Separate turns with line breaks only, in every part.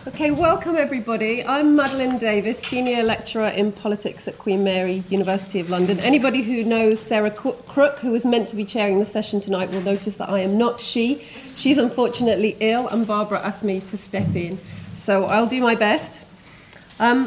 Okay, welcome everybody. I'm Madeline Davis, Senior Lecturer in Politics at Queen Mary, University of London. Anybody who knows Sarah Crook, who was meant to be chairing the session tonight, will notice that I am not she. She's unfortunately ill, and Barbara asked me to step in. So I'll do my best. The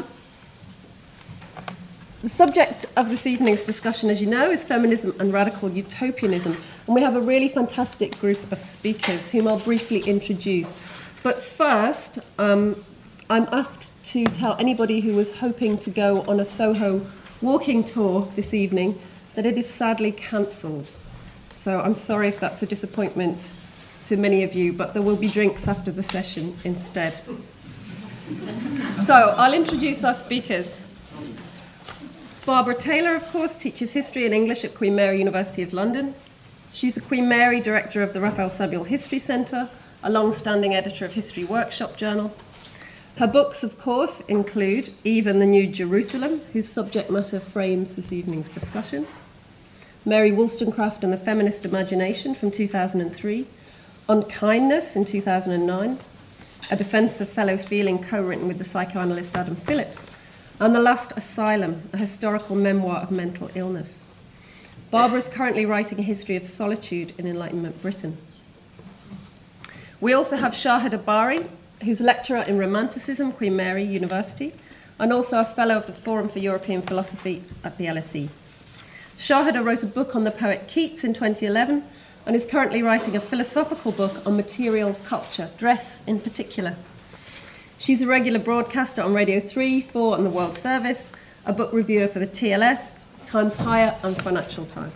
subject of this evening's discussion, as you know, is feminism and radical utopianism. And we have a really fantastic group of speakers whom I'll briefly introduce. But first, I'm asked to tell anybody who was hoping to go on a Soho walking tour this evening that it is sadly cancelled. So I'm sorry if that's a disappointment to many of you, but there will be drinks after the session instead. So I'll introduce our speakers. Barbara Taylor, of course, teaches history and English at Queen Mary, University of London. She's the Queen Mary Director of the Raphael Samuel History Centre, a long-standing editor of History Workshop Journal. Her books, of course, include Eve and the New Jerusalem, whose subject matter frames this evening's discussion, Mary Wollstonecraft and the Feminist Imagination from 2003, Unkindness in 2009, A Defence of Fellow Feeling co-written with the psychoanalyst Adam Phillips, and The Last Asylum, a historical memoir of mental illness. Barbara is currently writing a history of solitude in Enlightenment Britain. We also have Shahid Abari, who's lecturer in Romanticism, Queen Mary University, and also a fellow of the Forum for European Philosophy at the LSE. Shahida wrote a book on the poet Keats in 2011 and is currently writing a philosophical book on material culture, dress in particular. She's a regular broadcaster on Radio 3, 4 and the World Service, a book reviewer for the TLS, Times Higher and Financial Times.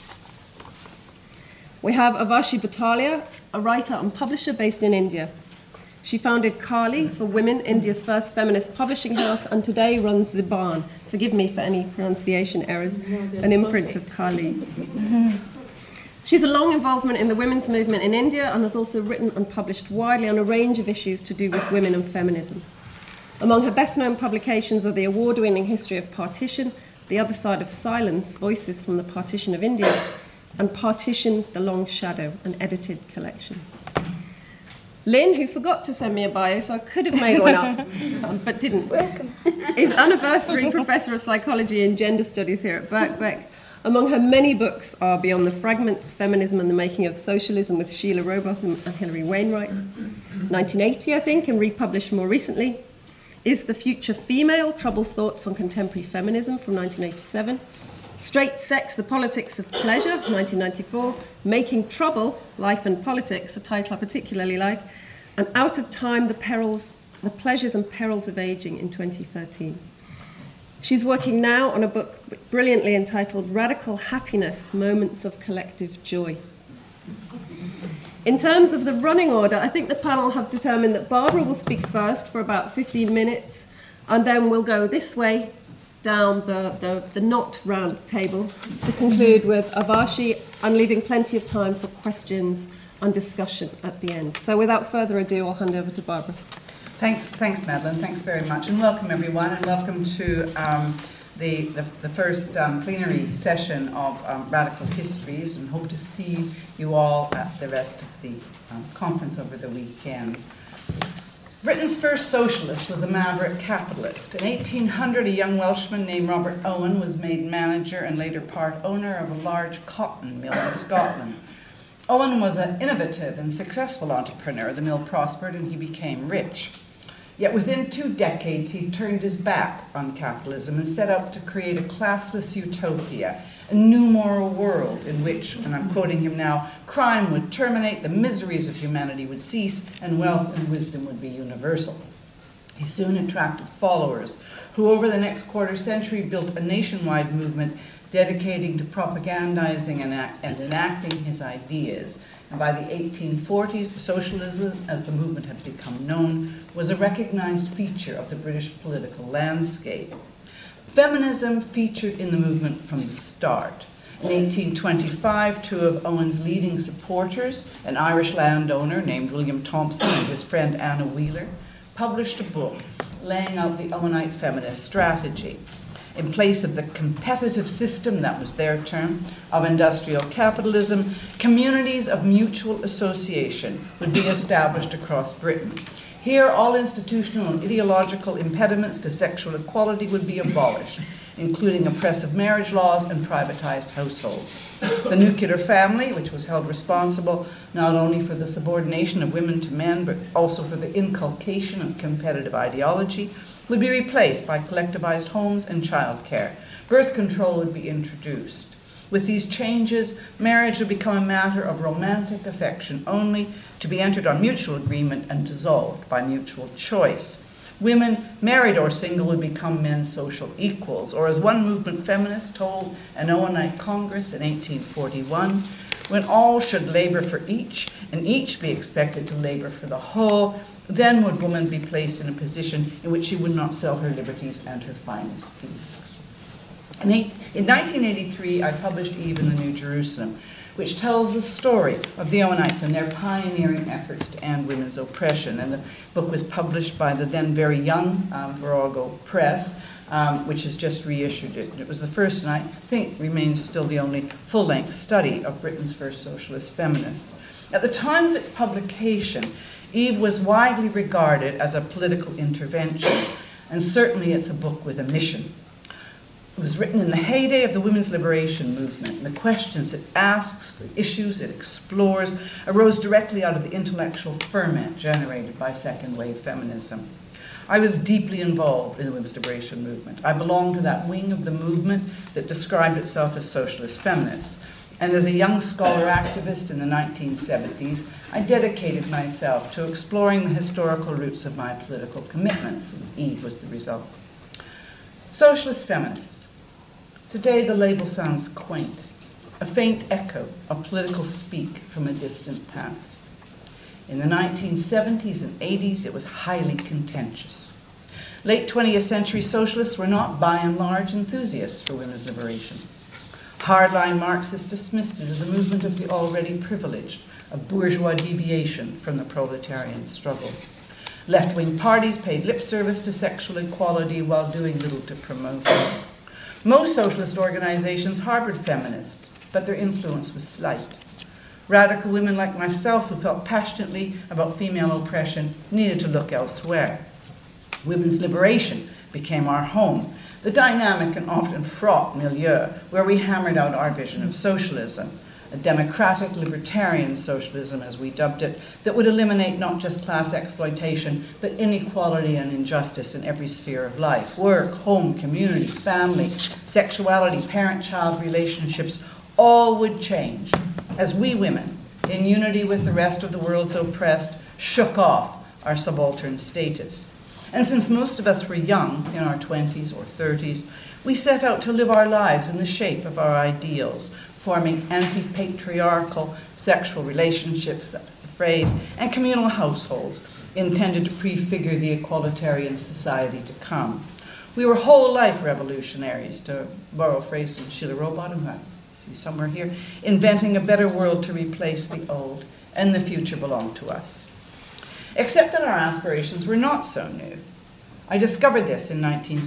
We have Urvashi Bhattalia, a writer and publisher based in India. She founded Kali for Women, India's first feminist publishing house, and today runs Ziban. Forgive me for any pronunciation errors, an imprint of Kali. She's a long involvement in the women's movement in India and has also written and published widely on a range of issues to do with women and feminism. Among her best-known publications are the award-winning History of Partition, The Other Side of Silence, Voices from the Partition of India, and Partition, The Long Shadow, an edited collection. Lynn, who forgot to send me a bio, so I could have made one up, but didn't,
Welcome.
is Anniversary Professor of Psychology and Gender Studies here at Birkbeck. Among her many books are Beyond the Fragments, Feminism and the Making of Socialism with Sheila Robotham and Hilary Wainwright, 1980, I think, and republished more recently, Is the Future Female? Troubled Thoughts on Contemporary Feminism from 1987, Straight Sex, The Politics of Pleasure, 1994, Making Trouble, Life and Politics, a title I particularly like, and Out of Time, The Pleasures and Perils of Aging in 2013. She's working now on a book brilliantly entitled Radical Happiness, Moments of Collective Joy. In terms of the running order, I think the panel have determined that Barbara will speak first for about 15 minutes, and then we'll go this way, down the not round table to conclude with Urvashi and leaving plenty of time for questions and discussion at the end. So without further ado, I'll hand over to Barbara.
Thanks, Madeline. Thanks very much, and welcome everyone, and welcome to the first plenary session of Radical Histories, and hope to see you all at the rest of the conference over the weekend. Britain's first socialist was a maverick capitalist. In 1800, a young Welshman named Robert Owen was made manager and later part owner of a large cotton mill in Scotland. Owen was an innovative and successful entrepreneur. The mill prospered and he became rich. Yet within 2 decades, he turned his back on capitalism and set out to create a classless utopia, a new moral world in which, and I'm quoting him now, crime would terminate, the miseries of humanity would cease, and wealth and wisdom would be universal. He soon attracted followers who over the next quarter century built a nationwide movement dedicating to propagandizing and enacting his ideas. And by the 1840s, socialism, as the movement had become known, was a recognized feature of the British political landscape. Feminism featured in the movement from the start. In 1825, 2 of Owen's leading supporters, an Irish landowner named William Thompson and his friend Anna Wheeler, published a book laying out the Owenite feminist strategy. In place of the competitive system, that was their term, of industrial capitalism, communities of mutual association would be established across Britain. Here, all institutional and ideological impediments to sexual equality would be abolished, including oppressive marriage laws and privatized households. The nuclear family, which was held responsible not only for the subordination of women to men, but also for the inculcation of competitive ideology, would be replaced by collectivized homes and childcare. Birth control would be introduced. With these changes, marriage would become a matter of romantic affection only, to be entered on mutual agreement and dissolved by mutual choice. Women, married or single, would become men's social equals, or as one movement feminist told an Owenite Congress in 1841, when all should labor for each, and each be expected to labor for the whole, then would woman be placed in a position in which she would not sell her liberties and her finest feelings. In 1983, I published Eve in the New Jerusalem, which tells the story of the Owenites and their pioneering efforts to end women's oppression. And the book was published by the then very young Virago Press, which has just reissued it. It was the first, and I think remains still the only, full-length study of Britain's first socialist feminists. At the time of its publication, Eve was widely regarded as a political intervention, and certainly it's a book with a mission. It was written in the heyday of the women's liberation movement, and the questions it asks, the issues it explores, arose directly out of the intellectual ferment generated by second-wave feminism. I was deeply involved in the women's liberation movement. I belonged to that wing of the movement that described itself as socialist feminists. And as a young scholar activist in the 1970s, I dedicated myself to exploring the historical roots of my political commitments, and Eve was the result. Socialist feminist. Today the label sounds quaint, a faint echo of political speak from a distant past. In the 1970s and 80s, it was highly contentious. Late 20th century socialists were not, by and large, enthusiasts for women's liberation. Hardline Marxists dismissed it as a movement of the already privileged, a bourgeois deviation from the proletarian struggle. Left-wing parties paid lip service to sexual equality while doing little to promote it. Most socialist organizations harbored feminists, but their influence was slight. Radical women like myself who felt passionately about female oppression needed to look elsewhere. Women's liberation became our home, the dynamic and often fraught milieu where we hammered out our vision of socialism, a democratic libertarian socialism, as we dubbed it, that would eliminate not just class exploitation, but inequality and injustice in every sphere of life: work, home, community, family, sexuality, parent-child relationships. All would change as we women, in unity with the rest of the world's oppressed, shook off our subaltern status. And since most of us were young, in our 20s or 30s, we set out to live our lives in the shape of our ideals, forming anti-patriarchal sexual relationships, that's the phrase, and communal households intended to prefigure the equalitarian society to come. We were whole life revolutionaries, to borrow a phrase from Sheila Rowbottom, who I see somewhere here, inventing a better world to replace the old, and the future belonged to us. Except that our aspirations were not so new. I discovered this in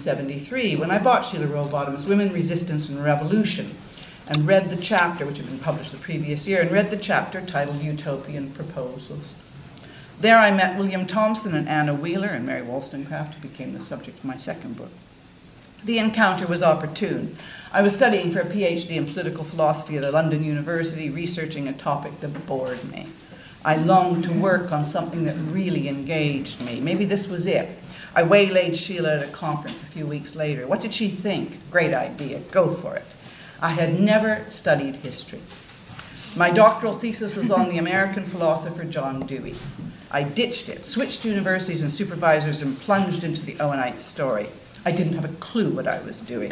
1973 when I bought Sheila Rowbottom's Women, Resistance and Revolution, and read the chapter, which had been published the previous year, and read the chapter titled Utopian Proposals. There I met William Thompson and Anna Wheeler and Mary Wollstonecraft, who became the subject of my second book. The encounter was opportune. I was studying for a PhD in political philosophy at a London university, researching a topic that bored me. I longed to work on something that really engaged me. Maybe this was it. I waylaid Sheila at a conference a few weeks later. What did she think? Great idea, go for it. I had never studied history. My doctoral thesis was on the American philosopher John Dewey. I ditched it, switched universities and supervisors, and plunged into the Owenite story. I didn't have a clue what I was doing.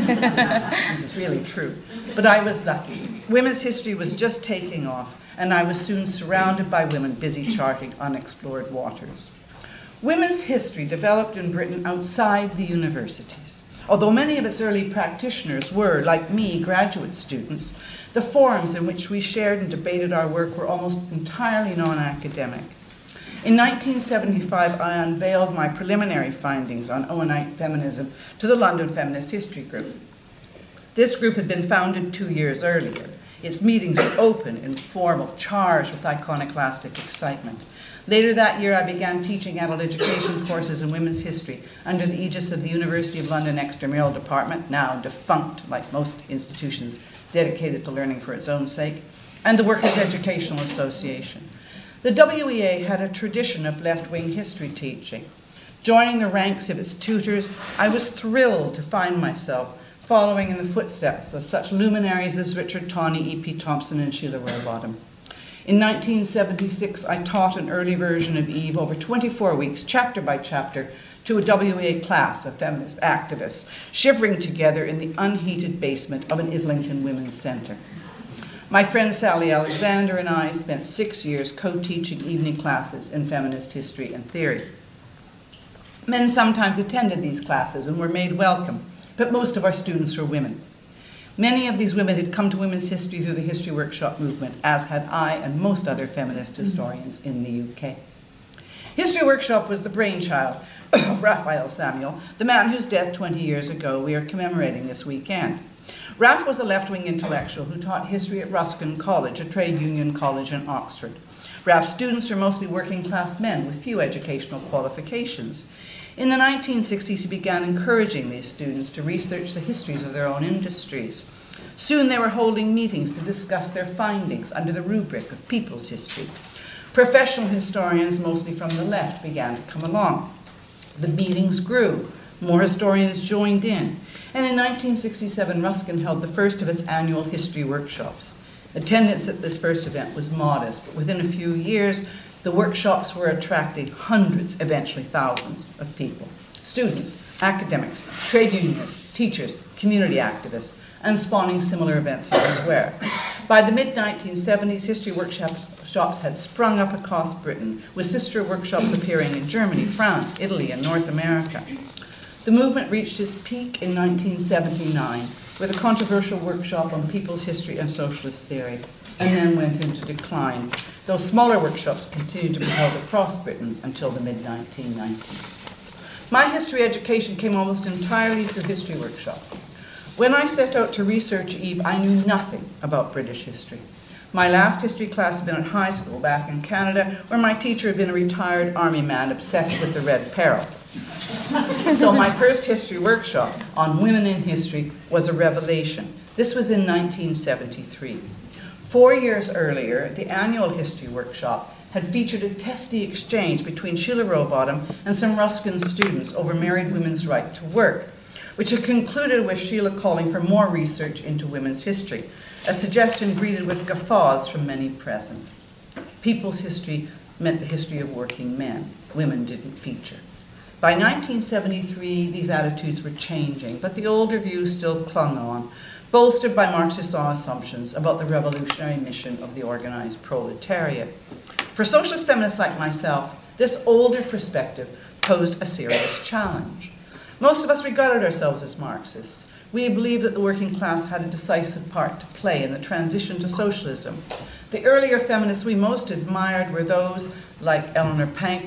This is really true. But I was lucky. Women's history was just taking off, and I was soon surrounded by women busy charting unexplored waters. Women's history developed in Britain outside the universities. Although many of its early practitioners were, like me, graduate students, the forums in which we shared and debated our work were almost entirely non-academic. In 1975, I unveiled my preliminary findings on Owenite feminism to the London Feminist History Group. This group had been founded 2 years earlier. Its meetings were open, informal, charged with iconoclastic excitement. Later that year, I began teaching adult education courses in women's history under the aegis of the University of London Extramural Department, now defunct like most institutions dedicated to learning for its own sake, and the Workers' Educational Association. The WEA had a tradition of left-wing history teaching. Joining the ranks of its tutors, I was thrilled to find myself following in the footsteps of such luminaries as Richard Tawney, E.P. Thompson, and Sheila Rowbottom. In 1976, I taught an early version of Eve over 24 weeks, chapter by chapter, to a WEA class of feminist activists, shivering together in the unheated basement of an Islington Women's Centre. My friend Sally Alexander and I spent 6 years co-teaching evening classes in feminist history and theory. Men sometimes attended these classes and were made welcome, but most of our students were women. Many of these women had come to women's history through the History Workshop movement, as had I and most other feminist historians in the UK. History Workshop was the brainchild of Raphael Samuel, the man whose death 20 years ago we are commemorating this weekend. Raph was a left-wing intellectual who taught history at Ruskin College, a trade union college in Oxford. Raph's students were mostly working-class men with few educational qualifications. In the 1960s, he began encouraging these students to research the histories of their own industries. Soon they were holding meetings to discuss their findings under the rubric of people's history. Professional historians, mostly from the left, began to come along. The meetings grew. More historians joined in. And in 1967, Ruskin held the first of its annual history workshops. Attendance at this first event was modest, but within a few years, the workshops were attracting hundreds, eventually thousands, of people. Students, academics, trade unionists, teachers, community activists, and spawning similar events elsewhere. By the mid-1970s, history workshops had sprung up across Britain, with sister workshops appearing in Germany, France, Italy, and North America. The movement reached its peak in 1979 with a controversial workshop on people's history and socialist theory, and then went into decline, though smaller workshops continued to be held across Britain until the mid-1990s. My history education came almost entirely through History Workshop. When I set out to research Eve, I knew nothing about British history. My last history class had been at high school back in Canada, where my teacher had been a retired army man obsessed with the Red Peril. So my first history workshop on women in history was a revelation. This was in 1973. 4 years earlier, the annual history workshop had featured a testy exchange between Sheila Rowbottom and some Ruskin students over married women's right to work, which had concluded with Sheila calling for more research into women's history, a suggestion greeted with guffaws from many present. People's history meant the history of working men. Women didn't feature. By 1973, these attitudes were changing, but the older view still clung on, bolstered by Marxist assumptions about the revolutionary mission of the organized proletariat. For socialist feminists like myself, this older perspective posed a serious challenge. Most of us regarded ourselves as Marxists. We believed that the working class had a decisive part to play in the transition to socialism. The earlier feminists we most admired were those like Eleanor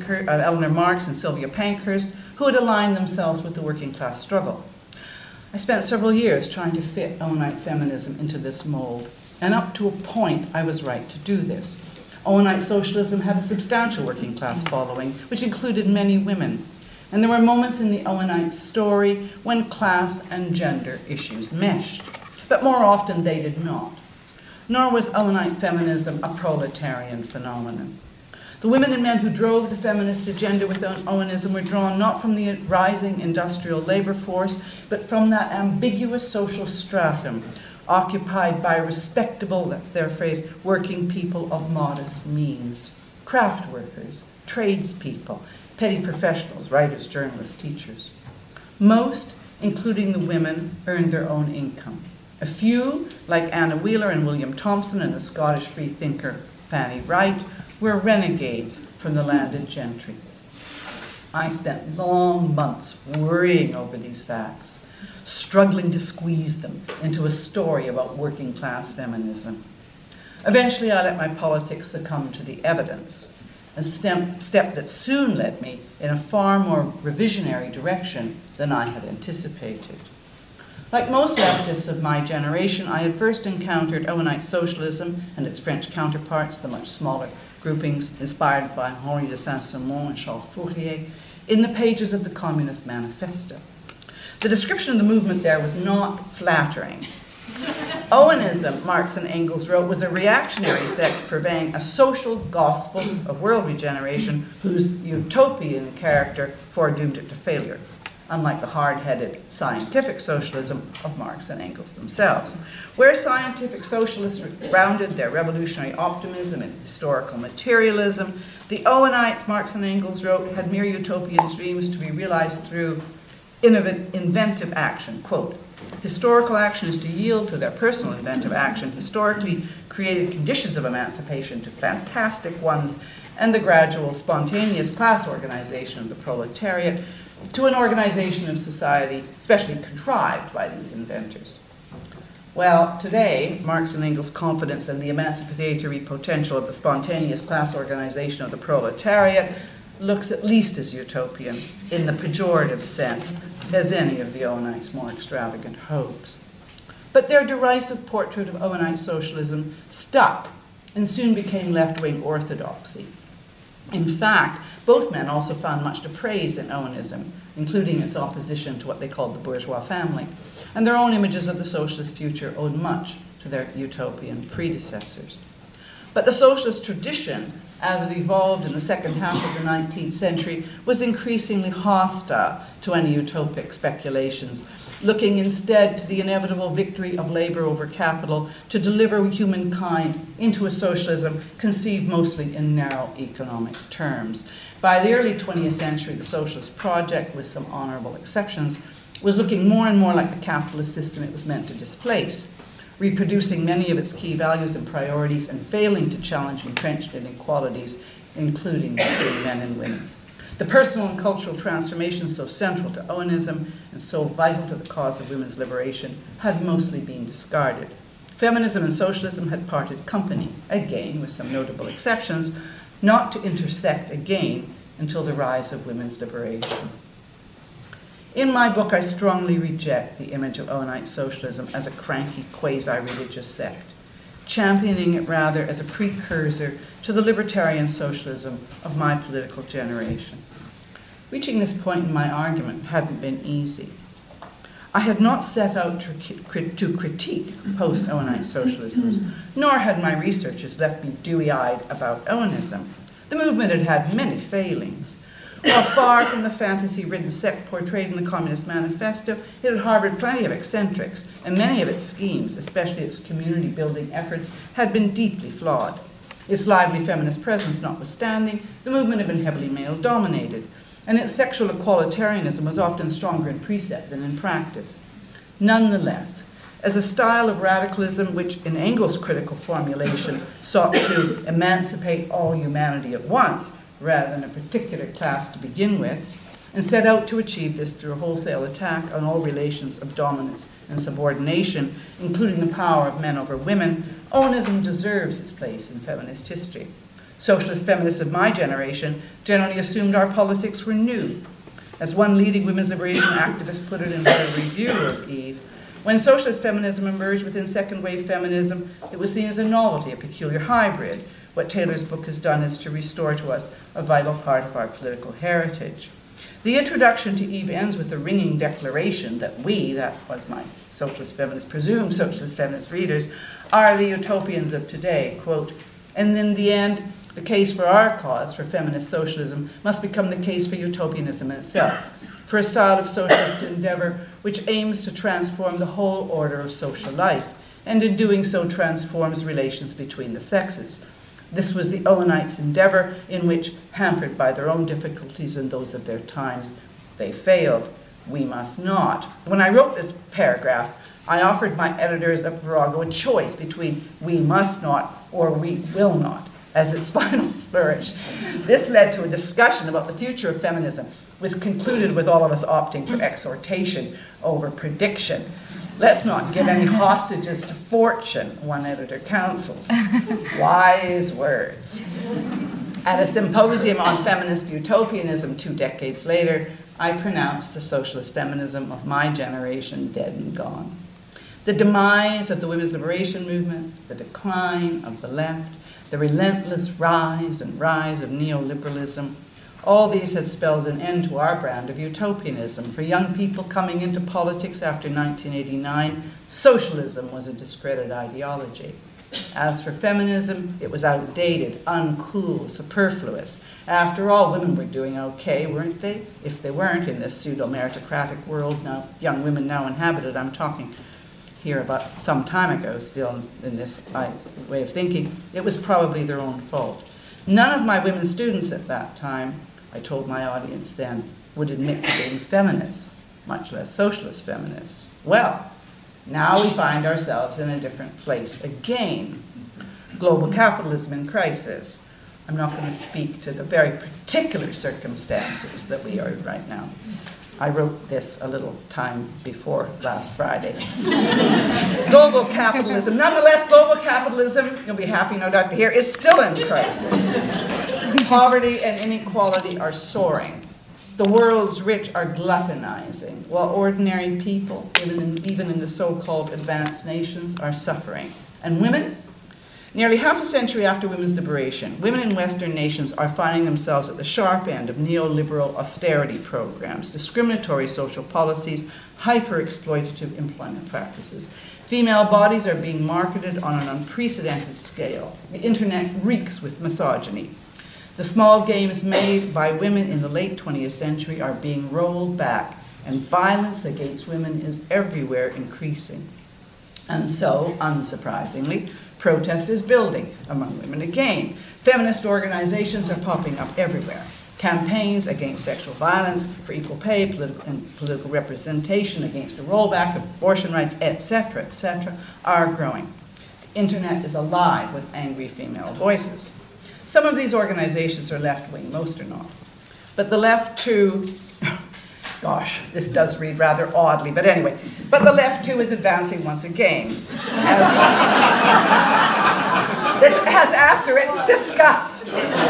Marx and Sylvia Pankhurst, who had aligned themselves with the working class struggle. I spent several years trying to fit Owenite feminism into this mold, and up to a point I was right to do this. Owenite socialism had a substantial working class following, which included many women, and there were moments in the Owenite story when class and gender issues meshed, but more often they did not. Nor was Owenite feminism a proletarian phenomenon. The women and men who drove the feminist agenda with Owenism were drawn not from the rising industrial labor force, but from that ambiguous social stratum occupied by respectable, that's their phrase, working people of modest means, craft workers, tradespeople, petty professionals, writers, journalists, teachers. Most, including the women, earned their own income. A few, like Anna Wheeler and William Thompson and the Scottish freethinker Fanny Wright, were renegades from the landed gentry. I spent long months worrying over these facts, struggling to squeeze them into a story about working class feminism. Eventually, I let my politics succumb to the evidence, a step that soon led me in a far more revisionary direction than I had anticipated. Like most leftists of my generation, I had first encountered Owenite socialism and its French counterparts, the much smaller groupings inspired by Henri de Saint-Simon and Charles Fourier in the pages of the Communist Manifesto. The description of the movement there was not flattering. Owenism, Marx and Engels wrote, was a reactionary sect purveying a social gospel of world regeneration whose utopian character foredoomed it to failure, unlike the hard-headed scientific socialism of Marx and Engels themselves. Where scientific socialists grounded their revolutionary optimism in historical materialism, the Owenites, Marx and Engels wrote, had mere utopian dreams to be realized through inventive action. Quote, historical action is to yield to their personal inventive action, historically created conditions of emancipation to fantastic ones, and the gradual spontaneous class organization of the proletariat to an organization of society specially contrived by these inventors. Well, today, Marx and Engels' confidence in the emancipatory potential of the spontaneous class organization of the proletariat looks at least as utopian, in the pejorative sense, as any of the Owenites' more extravagant hopes. But their derisive portrait of Owenite socialism stuck and soon became left-wing orthodoxy. In fact, both men also found much to praise in Owenism, including its opposition to what they called the bourgeois family, and their own images of the socialist future owed much to their utopian predecessors. But the socialist tradition, as it evolved in the second half of the 19th century, was increasingly hostile to any utopic speculations, looking instead to the inevitable victory of labor over capital to deliver humankind into a socialism conceived mostly in narrow economic terms. By the early 20th century, the socialist project, with some honorable exceptions, was looking more and more like the capitalist system it was meant to displace, reproducing many of its key values and priorities and failing to challenge entrenched inequalities, including between men and women. The personal and cultural transformations so central to Owenism and so vital to the cause of women's liberation had mostly been discarded. Feminism and socialism had parted company, again with some notable exceptions, not to intersect again until the rise of women's liberation. In my book, I strongly reject the image of Owenite socialism as a cranky, quasi-religious sect, championing it rather as a precursor to the libertarian socialism of my political generation. Reaching this point in my argument hadn't been easy. I had not set out to critique post-Owenite socialisms, nor had my researchers left me dewy-eyed about Owenism. The movement had had many failings. While far from the fantasy-ridden sect portrayed in the Communist Manifesto, it had harbored plenty of eccentrics, and many of its schemes, especially its community-building efforts, had been deeply flawed. Its lively feminist presence notwithstanding, the movement had been heavily male-dominated, and its sexual equalitarianism was often stronger in precept than in practice. Nonetheless, as a style of radicalism which, in Engels' critical formulation, sought to emancipate all humanity at once, rather than a particular class to begin with, and set out to achieve this through a wholesale attack on all relations of dominance and subordination, including the power of men over women, Owenism deserves its place in feminist history. Socialist feminists of my generation generally assumed our politics were new. As one leading women's liberation activist put it in her review of Eve, when socialist feminism emerged within second-wave feminism, it was seen as a novelty, a peculiar hybrid. What Taylor's book has done is to restore to us a vital part of our political heritage. The introduction to Eve ends with the ringing declaration that we, that was my socialist feminist, presumed socialist feminist readers, are the utopians of today, quote, and in the end, the case for our cause, for feminist socialism, must become the case for utopianism itself, for a style of socialist endeavor which aims to transform the whole order of social life, and in doing so transforms relations between the sexes. This was the Owenites' endeavor in which, hampered by their own difficulties and those of their times, they failed. We must not. When I wrote this paragraph, I offered my editors of Virago a choice between we must not or we will not as its final flourish. This led to a discussion about the future of feminism, which concluded with all of us opting for exhortation over prediction. Let's not give any hostages to fortune, one editor counseled. Wise words. At a symposium on feminist utopianism 2 decades later, I pronounced the socialist feminism of my generation dead and gone. The demise of the women's liberation movement, the decline of the left, the relentless rise and rise of neoliberalism. All these had spelled an end to our brand of utopianism. For young people coming into politics after 1989, socialism was a discredited ideology. As for feminism, it was outdated, uncool, superfluous. After all, women were doing okay, weren't they? If they weren't in this pseudo-meritocratic world now young women now inhabited, I'm talking here about some time ago, still in this way of thinking, it was probably their own fault. None of my women students at that time, I told my audience then, would admit to being feminists, much less socialist feminists. Well, now we find ourselves in a different place again. Global capitalism in crisis. I'm not going to speak to the very particular circumstances that we are in right now. I wrote this a little time before last Friday. Global capitalism. Nonetheless, global capitalism, you'll be happy no doubt to hear, is still in crisis. Poverty and inequality are soaring. The world's rich are gluttonizing, while ordinary people, even in the so-called advanced nations, are suffering. And women? Nearly half a century after women's liberation, women in Western nations are finding themselves at the sharp end of neoliberal austerity programs, discriminatory social policies, hyper-exploitative employment practices. Female bodies are being marketed on an unprecedented scale. The internet reeks with misogyny. The small games made by women in the late 20th century are being rolled back, and violence against women is everywhere increasing. And so, unsurprisingly, protest is building among women again. Feminist organizations are popping up everywhere. Campaigns against sexual violence, for equal pay, political representation, against a rollback of abortion rights, etc., are growing. The internet is alive with angry female voices. Some of these organizations are left-wing, most are not. But the left too, gosh, this does read rather oddly, but anyway, but the left too is advancing once again. This has after it discuss.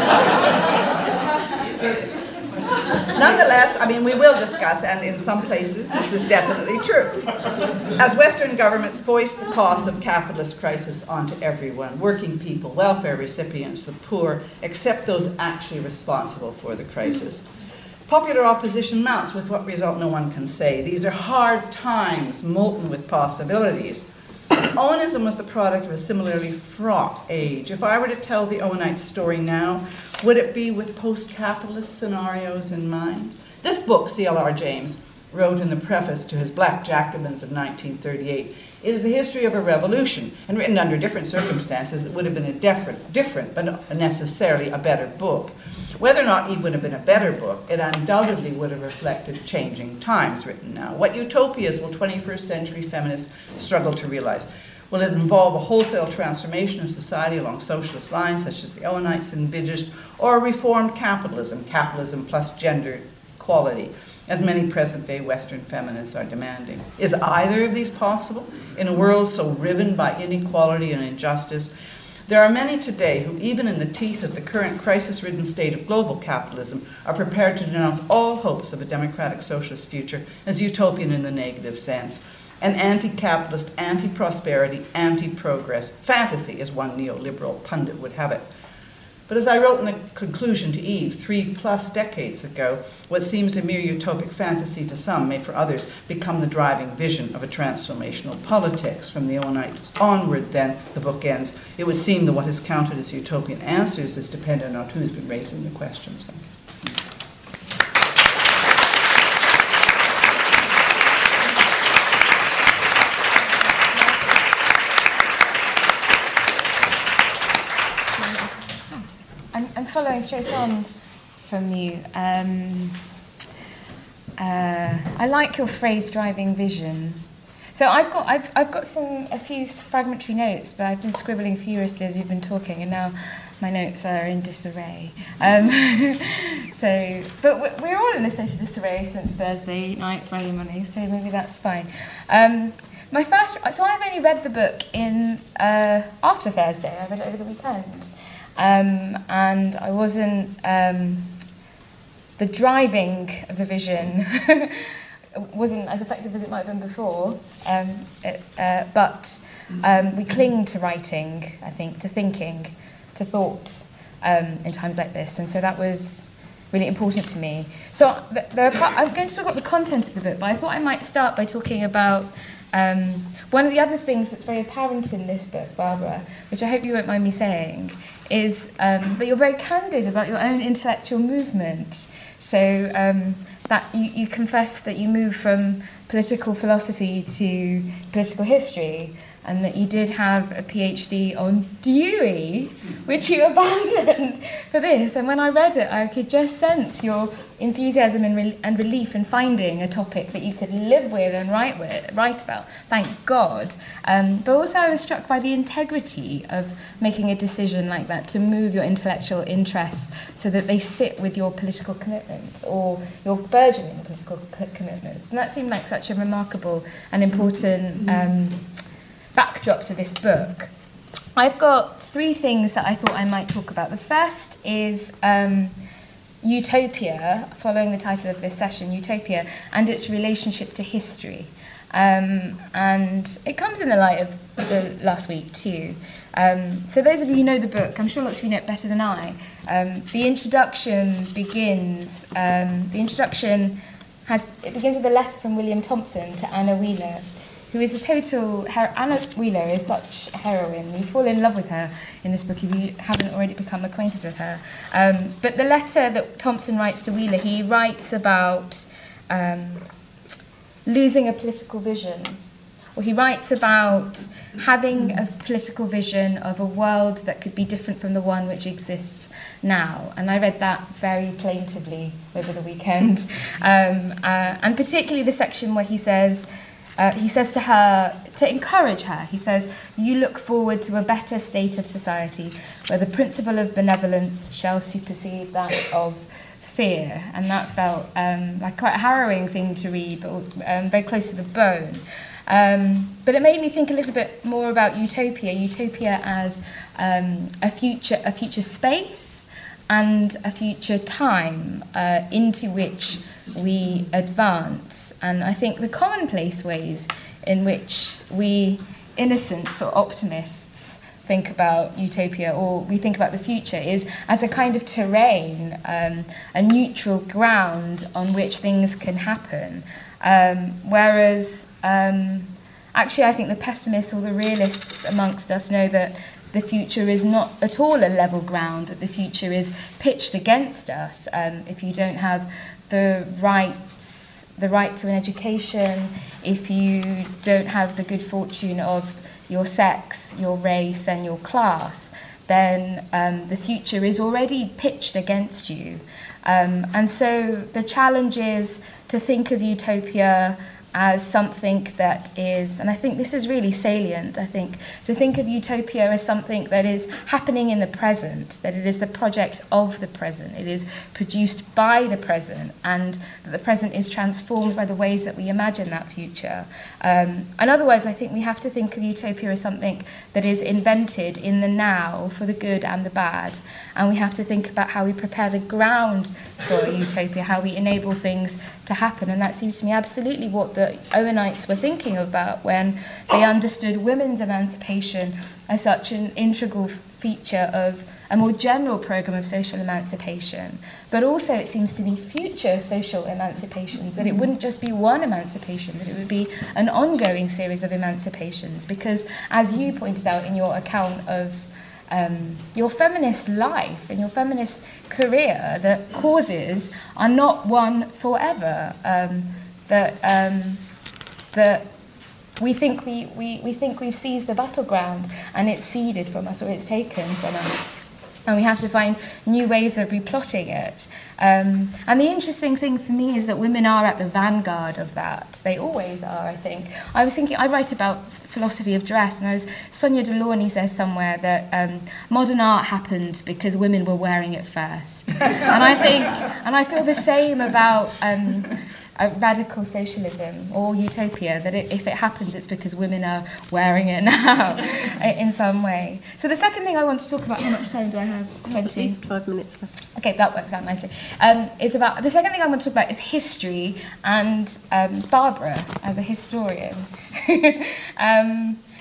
Nonetheless, we will discuss, and in some places this is definitely true. As Western governments foist the cost of capitalist crisis onto everyone, working people, welfare recipients, the poor, except those actually responsible for the crisis. Popular opposition mounts with what result no one can say. These are hard times, molten with possibilities. Owenism was the product of a similarly fraught age. If I were to tell the Owenite story now, would it be with post-capitalist scenarios in mind? This book, C.L.R. James wrote in the preface to his Black Jacobins of 1938, is the history of a revolution, and written under different circumstances, it would have been a different but not necessarily a better book. Whether or not it would have been a better book, it undoubtedly would have reflected changing times written now. What utopias will 21st century feminists struggle to realize? Will it involve a wholesale transformation of society along socialist lines, such as the Owenites envisaged, or a reformed capitalism, capitalism plus gender equality, as many present-day Western feminists are demanding? Is either of these possible in a world so riven by inequality and injustice? There are many today who, even in the teeth of the current crisis-ridden state of global capitalism, are prepared to denounce all hopes of a democratic socialist future as utopian in the negative sense. An anti-capitalist, anti-prosperity, anti-progress fantasy, as one neoliberal pundit would have it. But as I wrote in the conclusion to Eve 3+ decades ago, what seems a mere utopic fantasy to some may for others become the driving vision of a transformational politics. From the Owenites onward, then, the book ends. It would seem that what is counted as utopian answers is dependent on who's been raising the questions.
I'm following straight on from you. I like your phrase "driving vision." So I've got a few fragmentary notes, but I've been scribbling furiously as you've been talking, and now my notes are in disarray. But we're all in a state of disarray since Thursday night, Friday morning, so maybe that's fine. So I've only read the book after Thursday. I read it over the weekend. And I wasn't, the driving of the vision wasn't as effective as it might have been before, but we cling to writing, I think, to thinking, to thought in times like this. And so that was really important to me. So I'm going to talk about the content of the book, but I thought I might start by talking about one of the other things that's very apparent in this book, Barbara, which I hope you won't mind me saying, is that you're very candid about your own intellectual movement. So that you confess that you moved from political philosophy to political history, and that you did have a PhD on Dewey, which you abandoned for this. And when I read it, I could just sense your enthusiasm and relief in finding a topic that you could live with and write about, thank God. But also I was struck by the integrity of making a decision like that to move your intellectual interests so that they sit with your political commitments or your burgeoning political commitments. And that seemed like such a remarkable and important backdrop to this book. I've got 3 things that I thought I might talk about. The first is Utopia, following the title of this session, Utopia, and its relationship to history. And it comes in the light of the last week too. So those of you who know the book, I'm sure lots of you know it better than I. The introduction begins. It begins with a letter from William Thompson to Anna Wheeler, who is Anna Wheeler is such a heroine. You fall in love with her in this book if you haven't already become acquainted with her. But the letter that Thompson writes to Wheeler, he writes about losing a political vision. Or he writes about having a political vision of a world that could be different from the one which exists now. And I read that very plaintively over the weekend. And particularly the section where he says to her, to encourage her, he says, "You look forward to a better state of society where the principle of benevolence shall supersede that of fear." And that felt like quite a harrowing thing to read, but very close to the bone. But it made me think a little bit more about utopia as a future space and a future time into which we advance. And I think the commonplace ways in which we innocents or optimists think about utopia, or we think about the future, is as a kind of terrain, a neutral ground on which things can happen. Whereas actually I think the pessimists or the realists amongst us know that the future is not at all a level ground, that the future is pitched against us. If you don't have the right to an education, if you don't have the good fortune of your sex, your race and your class, then the future is already pitched against you. And so the challenge is to think of utopia as something that is, and I think this is really salient, I think, to think of utopia as something that is happening in the present, that it is the project of the present, it is produced by the present, and that the present is transformed by the ways that we imagine that future. And otherwise, I think we have to think of utopia as something that is invented in the now for the good and the bad, and we have to think about how we prepare the ground for a utopia, how we enable things to happen. And that seems to me absolutely what the Owenites were thinking about when they understood women's emancipation as such an integral feature of a more general programme of social emancipation. But also it seems to be future social emancipations, that it wouldn't just be one emancipation, that it would be an ongoing series of emancipations. Because as you pointed out in your account of your feminist life and your feminist career, that causes are not won forever. That we think we've seized the battleground and it's ceded from us or it's taken from us. And we have to find new ways of replotting it. And the interesting thing for me is that women are at the vanguard of that. They always are, I think. I was thinking, I write about philosophy of dress, and Sonia Delaunay says somewhere that modern art happened because women were wearing it first. And I feel the same about radical socialism or utopia, that if it happens, it's because women are wearing it now in some way. So the second thing I want to talk about, how much time do I have? Plenty.
At least 5 minutes left.
Okay, that works out nicely. Is about the second thing I want to talk about is history and Barbara as a historian.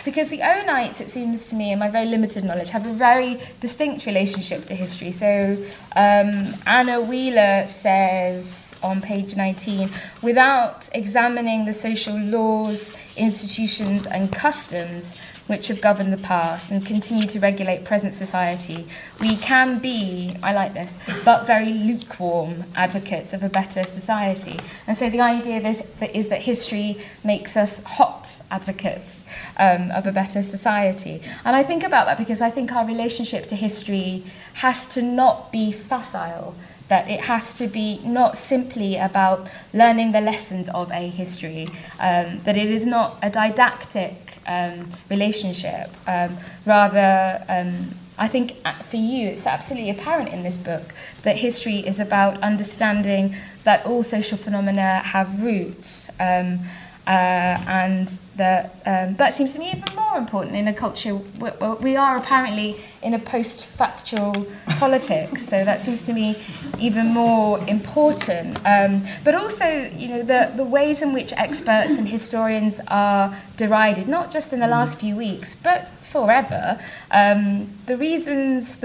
because the Owenites, it seems to me, in my very limited knowledge, have a very distinct relationship to history. So Anna Wheeler says on page 19, without examining the social laws, institutions and customs which have governed the past and continue to regulate present society, we can be, I like this, but very lukewarm advocates of a better society. And so the idea is that history makes us hot advocates of a better society. And I think about that because I think our relationship to history has to not be facile, that it has to be not simply about learning the lessons of a history, that it is not a didactic relationship. Rather, I think for you it's absolutely apparent in this book that history is about understanding that all social phenomena have roots, and that seems to me even more important in a culture where we are apparently in a post-factual politics. So that seems to me even more important. But also, you know, the ways in which experts and historians are derided, not just in the last few weeks, but forever. The reasons,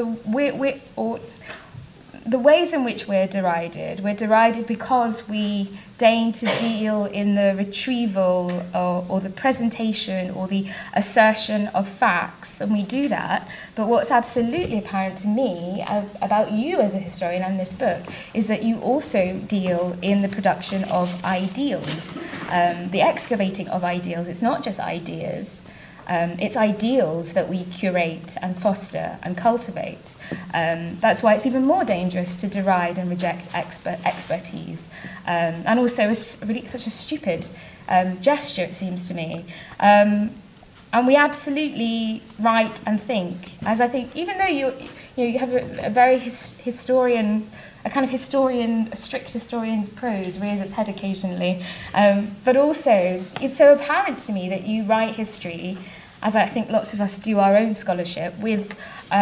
the ways in which we're derided because we deign to deal in the retrieval or the presentation or the assertion of facts, and we do that. But what's absolutely apparent to me about you as a historian and this book is that you also deal in the production of ideals, the excavating of ideals. It's not just ideas. It's ideals that we curate and foster and cultivate. That's why it's even more dangerous to deride and reject expertise. And also such a stupid gesture, it seems to me. And we absolutely write and think, as I think, even though you have a very historian, a kind of historian, a strict historian's prose rears its head occasionally, but also it's so apparent to me that you write history, as I think lots of us do our own scholarship, with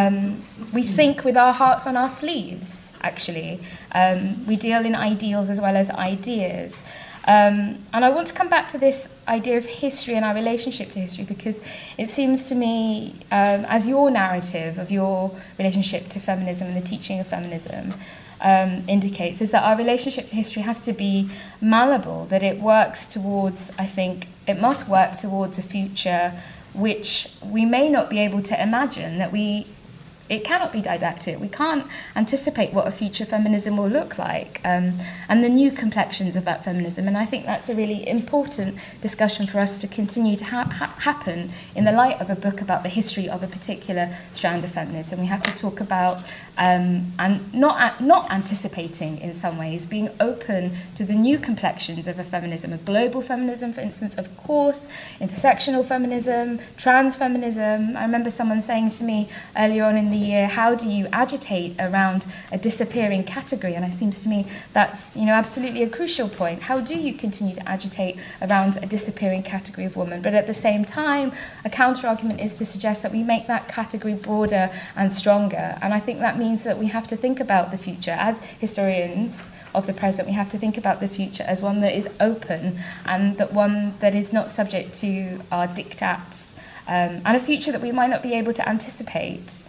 we think with our hearts on our sleeves, actually. We deal in ideals as well as ideas. And I want to come back to this idea of history and our relationship to history, because it seems to me, as your narrative of your relationship to feminism and the teaching of feminism indicates, is that our relationship to history has to be malleable, that it works towards, I think, it must work towards a future which we may not be able to imagine, that it cannot be didactic. We can't anticipate what a future feminism will look like, and the new complexions of that feminism. And I think that's a really important discussion for us to continue to happen in the light of a book about the history of a particular strand of feminism. We have to talk about and not anticipating, in some ways, being open to the new complexions of a feminism, a global feminism, for instance, of course, intersectional feminism, trans feminism. I remember someone saying to me earlier on in the year, how do you agitate around a disappearing category? And it seems to me that's, absolutely a crucial point. How do you continue to agitate around a disappearing category of woman? But at the same time, a counter-argument is to suggest that we make that category broader and stronger. And I think that means that we have to think about the future. As historians of the present, we have to think about the future as one that is open, and that one that is not subject to our diktats, and a future that we might not be able to anticipate.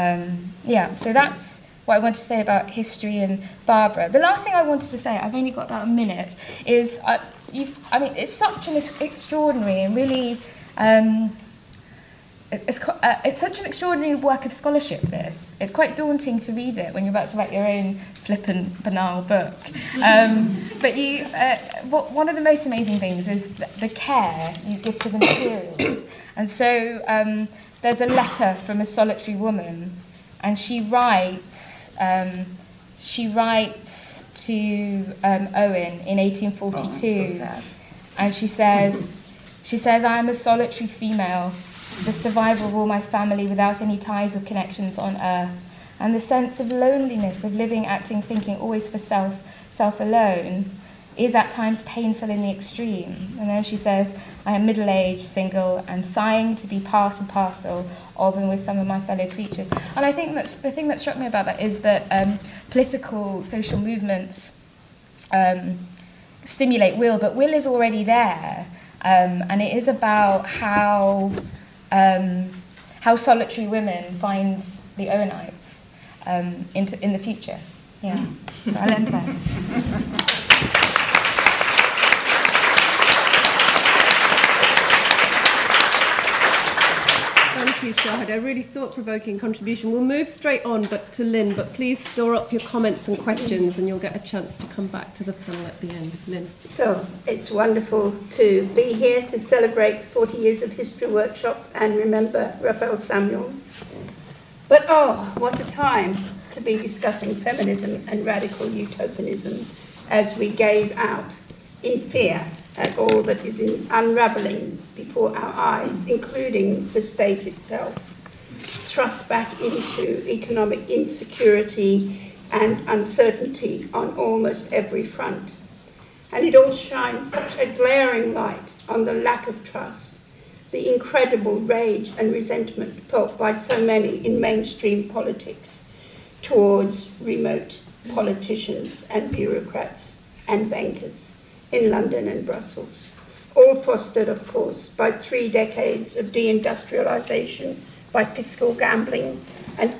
So that's what I want to say about history and Barbara. The last thing I wanted to say, I've only got about a minute, is it's such an extraordinary and really it's such an extraordinary work of scholarship, this. It's quite daunting to read it when you're about to write your own flippant, banal book. But one of the most amazing things is the care you give to the materials. And so there's a letter from a solitary woman, and she writes to Owen in 1842.
Oh, so sad.
And she says, I am a solitary female, the survivor of all my family without any ties or connections on earth, and the sense of loneliness of living, acting, thinking always for self alone is at times painful in the extreme. And then she says, I am middle-aged, single, and sighing to be part and parcel of and with some of my fellow creatures. And I think that's the thing that struck me about that is that political, social movements stimulate will, but will is already there. And it is about how how solitary women find the Owenites in the future. Yeah, I'll end there.
Thank you, Shahid. A really thought-provoking contribution. We'll move straight on to Lynn, but please store up your comments and questions and you'll get a chance to come back to the panel at the end. Lynn.
So, it's wonderful to be here to celebrate 40 years of History Workshop and remember Raphael Samuel. But oh, what a time to be discussing feminism and radical utopianism as we gaze out in fear at all that is unravelling before our eyes, including the state itself, thrust back into economic insecurity and uncertainty on almost every front. And it all shines such a glaring light on the lack of trust, the incredible rage and resentment felt by so many in mainstream politics towards remote politicians and bureaucrats and bankers in London and Brussels, all fostered, of course, by 3 decades of deindustrialisation, by fiscal gambling and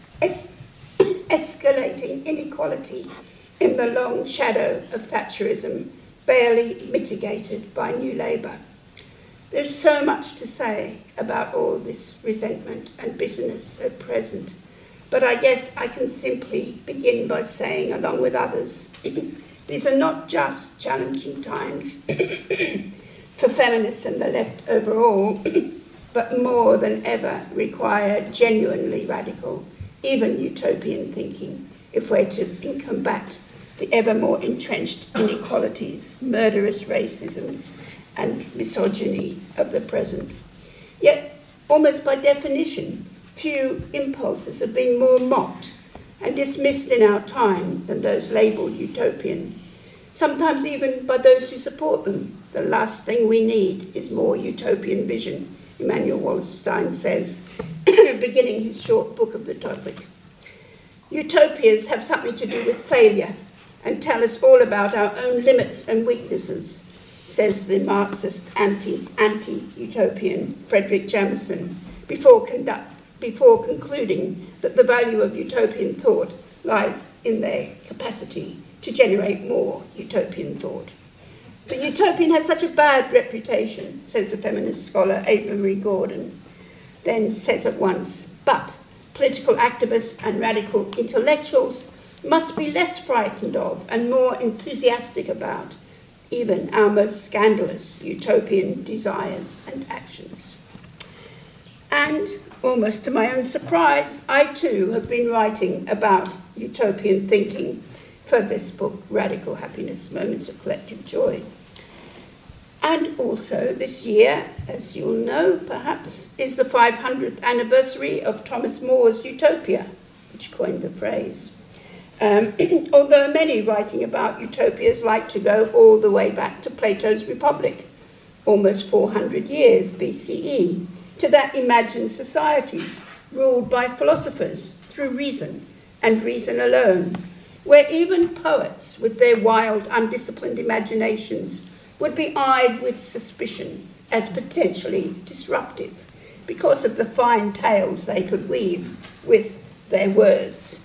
escalating inequality in the long shadow of Thatcherism, barely mitigated by New Labour. There's so much to say about all this resentment and bitterness at present, but I guess I can simply begin by saying, along with others, these are not just challenging times for feminists and the left overall, but more than ever require genuinely radical, even utopian thinking, if we're to combat the ever more entrenched inequalities, murderous racisms, and misogyny of the present. Yet, almost by definition, few impulses have been more mocked and dismissed in our time than those labelled utopian, sometimes even by those who support them. The last thing we need is more utopian vision, Immanuel Wallerstein says, beginning his short book of the topic. Utopias have something to do with failure and tell us all about our own limits and weaknesses, says the Marxist anti-utopian Frederick Jameson, before concluding that the value of utopian thought lies in their capacity to generate more utopian thought. But utopian has such a bad reputation, says the feminist scholar Ava Marie Gordon, then says at once, but political activists and radical intellectuals must be less frightened of and more enthusiastic about even our most scandalous utopian desires and actions. And, almost to my own surprise, I too have been writing about utopian thinking for this book, Radical Happiness, Moments of Collective Joy. And also this year, as you'll know perhaps, is the 500th anniversary of Thomas More's Utopia, which coined the phrase. Although many writing about utopias like to go all the way back to Plato's Republic, almost 400 years BCE, to that imagined societies ruled by philosophers through reason and reason alone, where even poets with their wild, undisciplined imaginations would be eyed with suspicion as potentially disruptive because of the fine tales they could weave with their words.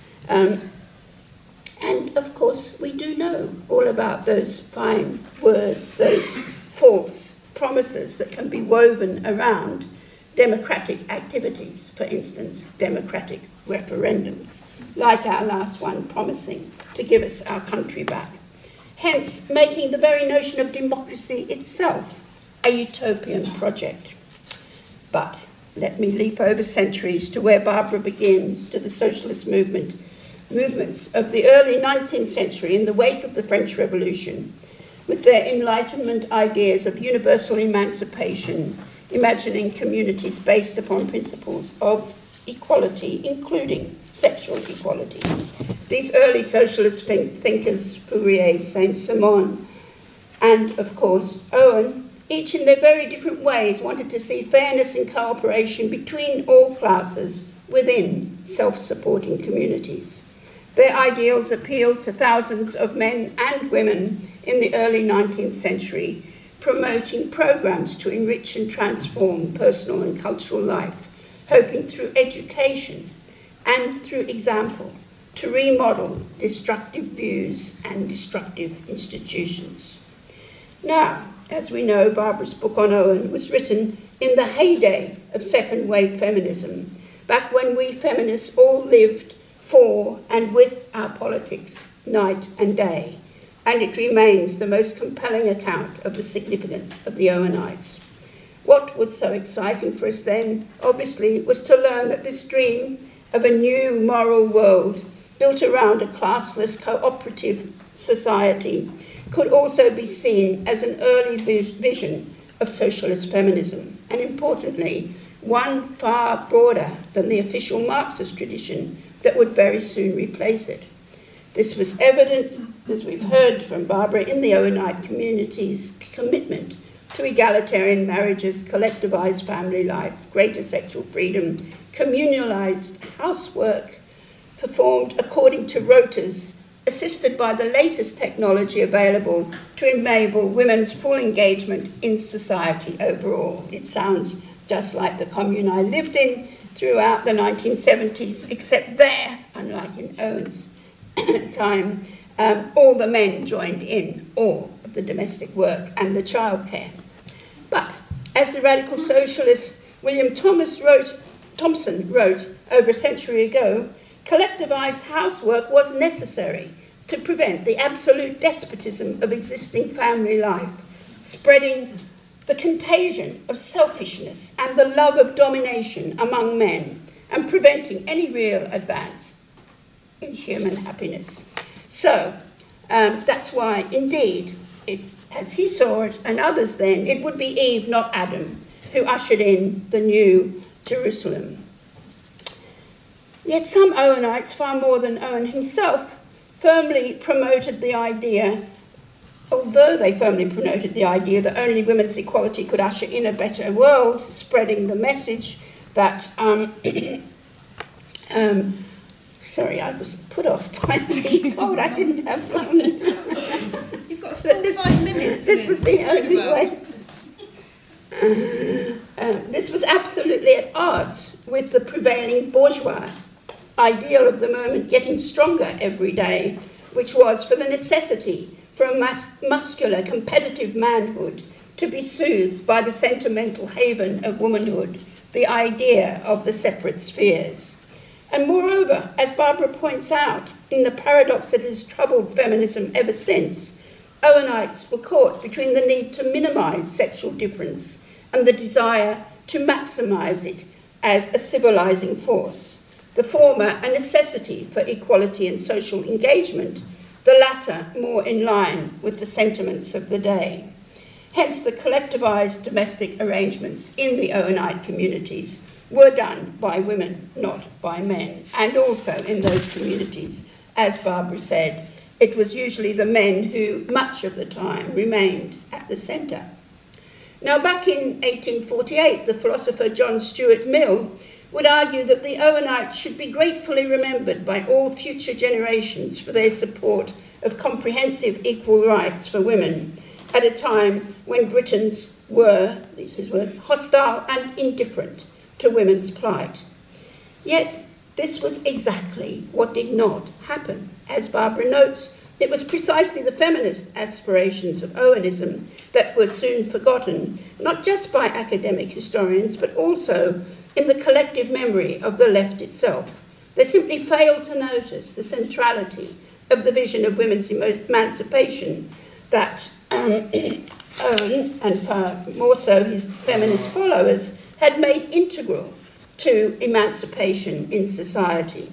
And of course, we do know all about those fine words, those false promises that can be woven around democratic activities, for instance, democratic referendums, like our last one promising to give us our country back. Hence, making the very notion of democracy itself a utopian project. But let me leap over centuries to where Barbara begins, to the socialist movements of the early 19th century in the wake of the French Revolution, with their Enlightenment ideas of universal emancipation, imagining communities based upon principles of equality, including sexual equality. These early socialist thinkers, Fourier, Saint-Simon, and, of course, Owen, each in their very different ways wanted to see fairness and cooperation between all classes within self-supporting communities. Their ideals appealed to thousands of men and women in the early 19th century promoting programs to enrich and transform personal and cultural life, hoping through education and through example to remodel destructive views and destructive institutions. Now, as we know, Barbara's book on Owen was written in the heyday of second wave feminism, back when we feminists all lived for and with our politics night and day, and it remains the most compelling account of the significance of the Owenites. What was so exciting for us then, obviously, was to learn that this dream of a new moral world built around a classless cooperative society could also be seen as an early vision of socialist feminism, and importantly, one far broader than the official Marxist tradition that would very soon replace it. This was evident, as we've heard from Barbara, in the Owenite community's commitment to egalitarian marriages, collectivised family life, greater sexual freedom, communalised housework, performed according to rotas, assisted by the latest technology available to enable women's full engagement in society overall. It sounds just like the commune I lived in throughout the 1970s, except there, unlike in Owen's time, all the men joined in all of the domestic work and the childcare. But as the radical socialist William Thompson wrote over a century ago, collectivised housework was necessary to prevent the absolute despotism of existing family life, spreading the contagion of selfishness and the love of domination among men, and preventing any real advance in human happiness. So that's why, indeed, as he saw it, and others then, it would be Eve, not Adam, who ushered in the new Jerusalem. Yet some Owenites, far more than Owen himself, although they firmly promoted the idea that only women's equality could usher in a better world, spreading the message that, sorry, I was put off by being told I didn't have one.
You've got a full 5 minutes.
This was the only way. This was absolutely at odds with the prevailing bourgeois ideal of the moment, getting stronger every day, which was for the necessity for a muscular, competitive manhood to be soothed by the sentimental haven of womanhood, the idea of the separate spheres. And moreover, as Barbara points out, in the paradox that has troubled feminism ever since, Owenites were caught between the need to minimise sexual difference and the desire to maximise it as a civilising force. The former a necessity for equality and social engagement, the latter more in line with the sentiments of the day. Hence the collectivised domestic arrangements in the Owenite communities were done by women, not by men. And also in those communities, as Barbara said, it was usually the men who, much of the time, remained at the centre. Now, back in 1848, the philosopher John Stuart Mill would argue that the Owenites should be gratefully remembered by all future generations for their support of comprehensive equal rights for women at a time when Britons were, these his words, hostile and indifferent to women's plight. Yet this was exactly what did not happen. As Barbara notes, it was precisely the feminist aspirations of Owenism that were soon forgotten, not just by academic historians, but also in the collective memory of the left itself. They simply failed to notice the centrality of the vision of women's emancipation that Owen, and far more so his feminist followers, had made integral to emancipation in society,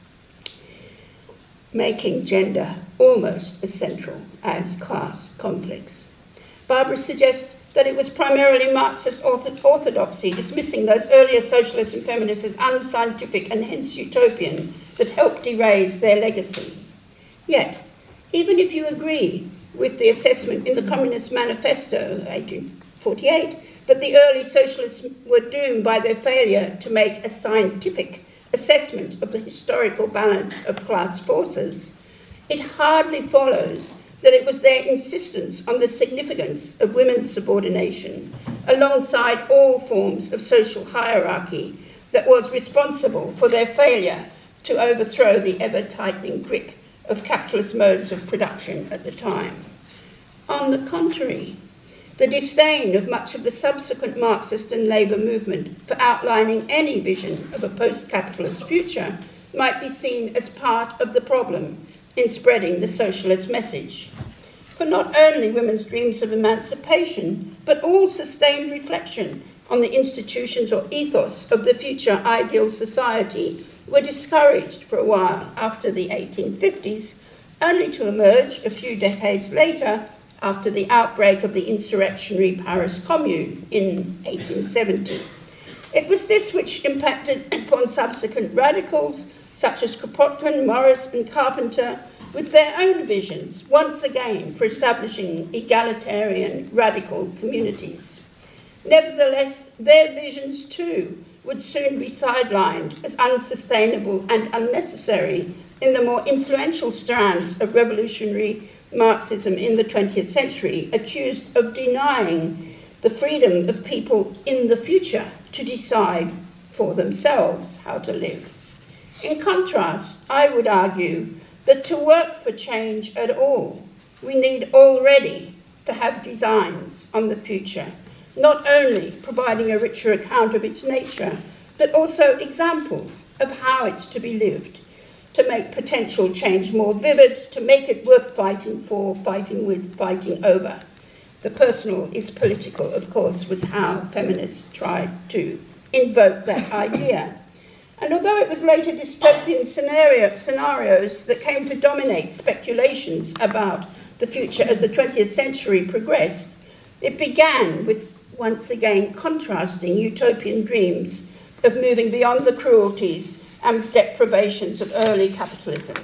making gender almost as central as class conflicts. Barbara suggests that it was primarily Marxist orthodoxy, dismissing those earlier socialists and feminists as unscientific and hence utopian, that helped erase their legacy. Yet, even if you agree with the assessment in the Communist Manifesto, 1848, that the early socialists were doomed by their failure to make a scientific assessment of the historical balance of class forces, it hardly follows that it was their insistence on the significance of women's subordination, alongside all forms of social hierarchy, that was responsible for their failure to overthrow the ever-tightening grip of capitalist modes of production at the time. On the contrary, the disdain of much of the subsequent Marxist and labour movement for outlining any vision of a post-capitalist future might be seen as part of the problem in spreading the socialist message. For not only women's dreams of emancipation, but all sustained reflection on the institutions or ethos of the future ideal society were discouraged for a while after the 1850s, only to emerge a few decades later after the outbreak of the insurrectionary Paris Commune in 1870. It was this which impacted upon subsequent radicals such as Kropotkin, Morris and Carpenter, with their own visions, once again for establishing egalitarian radical communities. Nevertheless, their visions too would soon be sidelined as unsustainable and unnecessary in the more influential strands of revolutionary Marxism in the 20th century, accused of denying the freedom of people in the future to decide for themselves how to live. In contrast, I would argue that to work for change at all, we need already to have designs on the future, not only providing a richer account of its nature, but also examples of how it's to be lived, to make potential change more vivid, to make it worth fighting for, fighting with, fighting over. The personal is political, of course, was how feminists tried to invoke that idea. And although it was later dystopian scenarios that came to dominate speculations about the future as the 20th century progressed, it began with, once again, contrasting utopian dreams of moving beyond the cruelties and deprivations of early capitalism,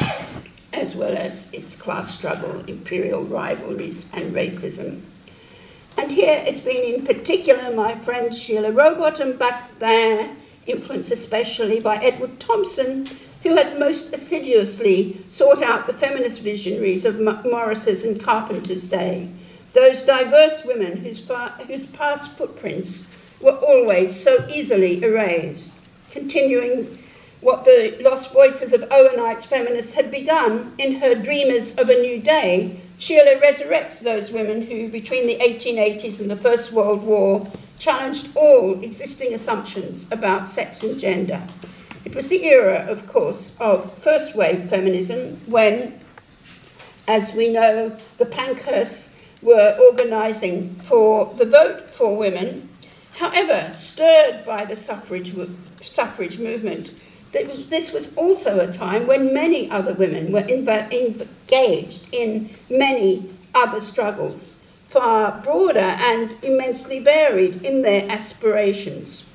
as well as its class struggle, imperial rivalries, and racism. And here it's been in particular my friend Sheila Rowbottom back there, influenced especially by Edward Thompson, who has most assiduously sought out the feminist visionaries of Morris's and Carpenter's day, those diverse women whose past footprints were always so easily erased, continuing what the lost voices of Owenite's feminists had begun in her Dreamers of a New Day. Sheila resurrects those women who, between the 1880s and the First World War, challenged all existing assumptions about sex and gender. It was the era, of course, of first-wave feminism when, as we know, the Pankhursts were organising for the vote for women. However, stirred by the suffrage movement, this was also a time when many other women were engaged in many other struggles, far broader and immensely varied in their aspirations,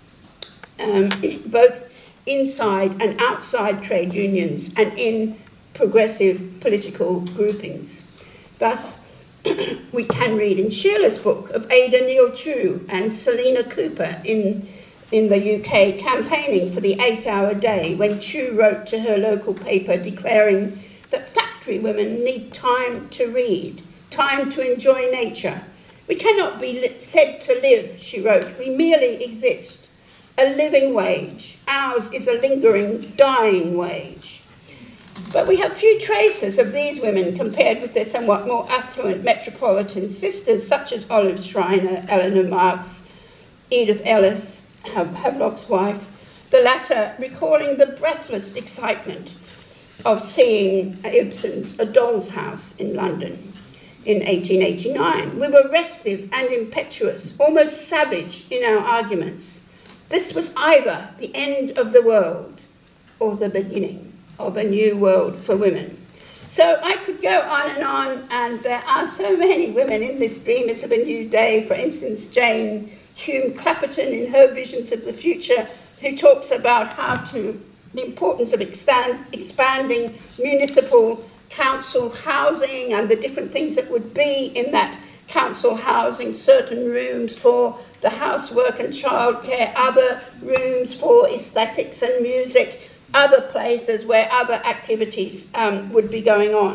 both inside and outside trade unions and in progressive political groupings. Thus, we can read in Sheila's book of Ada Neal Chew and Selina Cooper in the UK campaigning for the 8-hour day, when Chew wrote to her local paper declaring that factory women need time to read, time to enjoy nature. We cannot be said to live, she wrote, we merely exist. A living wage. Ours is a lingering, dying wage. But we have few traces of these women compared with their somewhat more affluent metropolitan sisters, such as Olive Schreiner, Eleanor Marx, Edith Ellis, Havelock's wife, the latter recalling the breathless excitement of seeing Ibsen's A Doll's House in London in 1889. We were restive and impetuous, almost savage in our arguments. This was either the end of the world or the beginning of a new world for women. So I could go on, and there are so many women in this Dreamers of a New Day. For instance, Jane Hume Clapperton, in her visions of the future, who talks about the importance of expanding municipal council housing and the different things that would be in that council housing, certain rooms for the housework and childcare, other rooms for aesthetics and music, other places where other activities would be going on.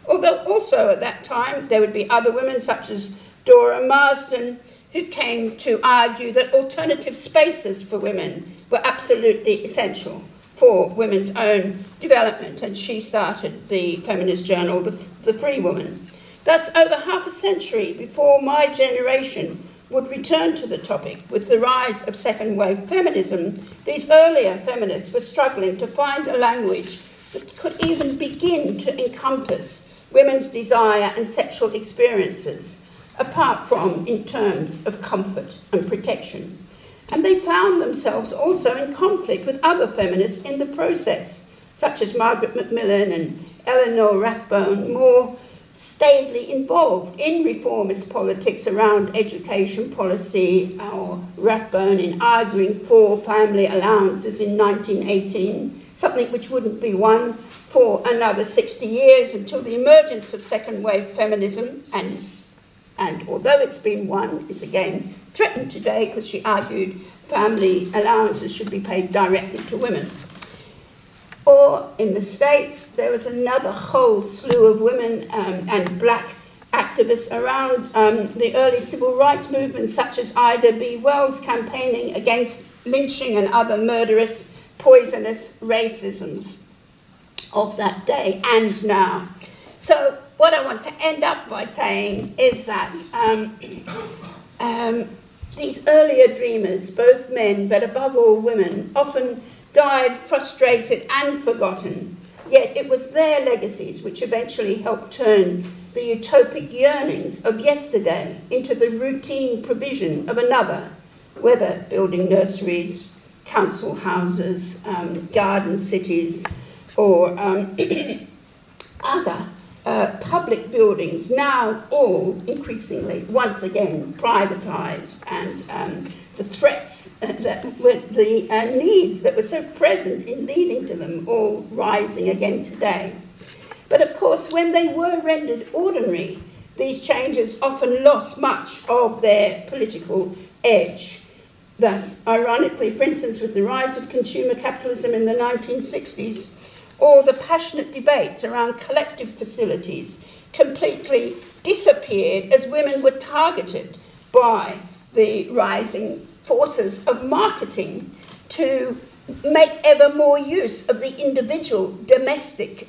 Although also at that time there would be other women such as Dora Marsden who came to argue that alternative spaces for women were absolutely essential for women's own development, and she started the feminist journal, The Free Woman. Thus, over half a century before my generation would return to the topic, with the rise of second-wave feminism, these earlier feminists were struggling to find a language that could even begin to encompass women's desire and sexual experiences, apart from in terms of comfort and protection. And they found themselves also in conflict with other feminists in the process, such as Margaret Macmillan and Eleanor Rathbone, more staidly involved in reformist politics around education policy, or Rathbone in arguing for family allowances in 1918, something which wouldn't be won for another 60 years until the emergence of second-wave feminism, and although it's been won, is again threatened today because she argued family allowances should be paid directly to women. Or in the States, there was another whole slew of women and black activists around the early civil rights movement, such as Ida B. Wells campaigning against lynching and other murderous, poisonous racisms of that day and now. So what I want to end up by saying is that these earlier dreamers, both men, but above all women, often died frustrated and forgotten, yet it was their legacies which eventually helped turn the utopic yearnings of yesterday into the routine provision of another, whether building nurseries, council houses, garden cities, or other public buildings, now all increasingly, once again, privatised, and the threats that were the needs that were so present in leading to them all rising again today. But of course, when they were rendered ordinary, these changes often lost much of their political edge. Thus, ironically, for instance, with the rise of consumer capitalism in the 1960s, or the passionate debates around collective facilities completely disappeared as women were targeted by the rising forces of marketing to make ever more use of the individual domestic